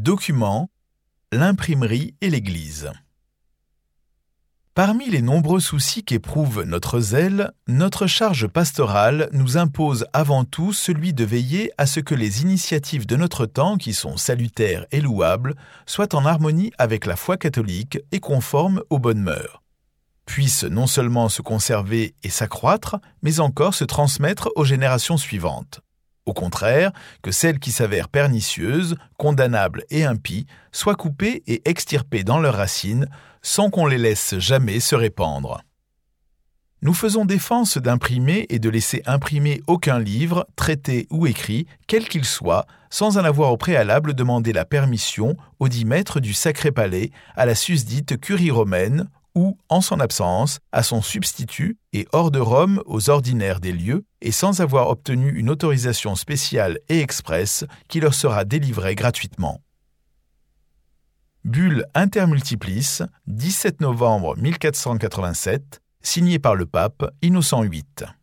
Document, l'imprimerie et l'Église. Parmi les nombreux soucis qu'éprouve notre zèle, notre charge pastorale nous impose avant tout celui de veiller à ce que les initiatives de notre temps, qui sont salutaires et louables, soient en harmonie avec la foi catholique et conformes aux bonnes mœurs, puissent non seulement se conserver et s'accroître, mais encore se transmettre aux générations suivantes. Au contraire, que celles qui s'avèrent pernicieuses, condamnables et impies soient coupées et extirpées dans leurs racines, sans qu'on les laisse jamais se répandre. Nous faisons défense d'imprimer et de laisser imprimer aucun livre, traité ou écrit, quel qu'il soit, sans en avoir au préalable demandé la permission audit maître du Sacré Palais, à la susdite curie romaine, ou, en son absence, à son substitut et hors de Rome aux ordinaires des lieux, et sans avoir obtenu une autorisation spéciale et expresse qui leur sera délivrée gratuitement. Bulle Intermultiplis, 17 novembre 1487, signée par le pape Innocent VIII.